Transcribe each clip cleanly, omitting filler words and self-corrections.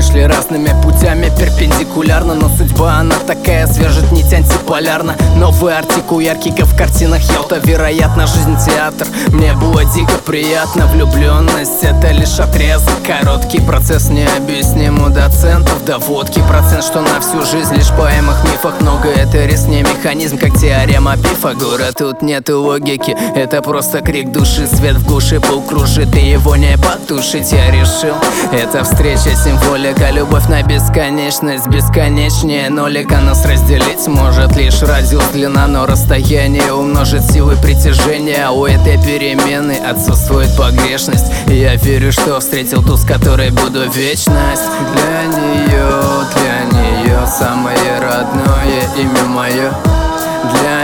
шли разными путями перпендикулярно, но судьба она такая, свяжет нить антиполярно. Новый артикул яркий, как в картинах Ялта. Вероятно, жизнь театр, мне было дико приятно. Влюбленность это лишь отрезок, короткий процесс необъясним у доцентов. Доводки процент, что на всю жизнь лишь поэмах, мифах много. Это риск, не механизм, как теорема Пифагора. Тут нету логики, это просто крик души. Свет в глуши полкружит, и его не потушить. Я решил, это встреча, символика. Любовь на бесконечность, бесконечнее нолика. Нас разделить может лишь радиус, длина, но расстояние умножит силы притяжения. У этой перемены отсутствует погрешность, и я верю, что встретил ту, с которой буду вечность. Для нее самое родное имя мое. Для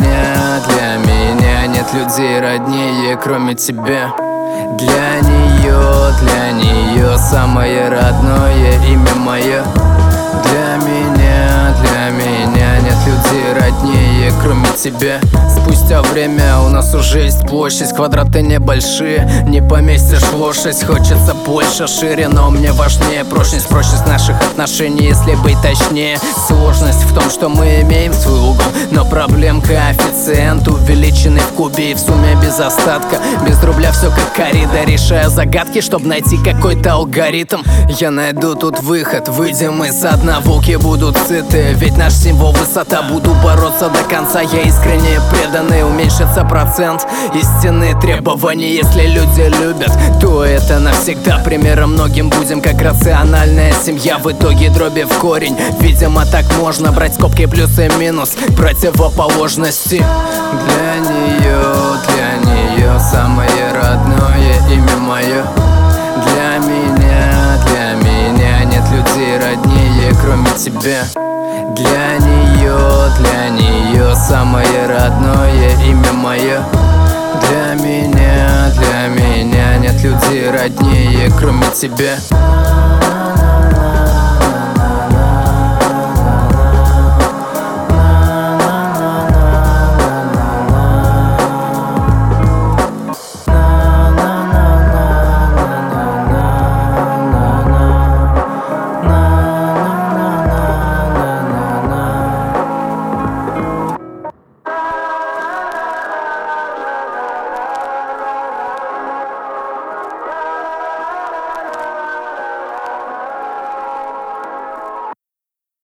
меня нет людей роднее, кроме тебя. Для нее самое родное имя мое. Для меня нет людей роднее, кроме тебя. Спустя время у нас уже есть площадь, квадраты небольшие, не поместишь лошадь, хочется больше, шире, но мне важнее прочность наших отношений, если быть точнее. Сложность в том, что мы имеем свой угол, но проблем коэффициент увеличенный в кубе и в сумме без остатка. Без рубля все как коррида, решая загадки, чтобы найти какой-то алгоритм. Я найду тут выход, выйдем из одного, волки будут сыты, ведь наш символ высота. Буду бороться до конца, я искренне преданный, уменьшится процент истинные требования. Если люди любят, то это навсегда. Примером многим будем, как рациональная семья. В итоге дроби в корень, видимо так можно брать скобки плюс и минус, противоположности. Для нее самое родное имя мое. Для меня нет людей роднее, кроме тебя. Для нее самое родное имя мое. Для меня нет людей роднее, кроме тебя.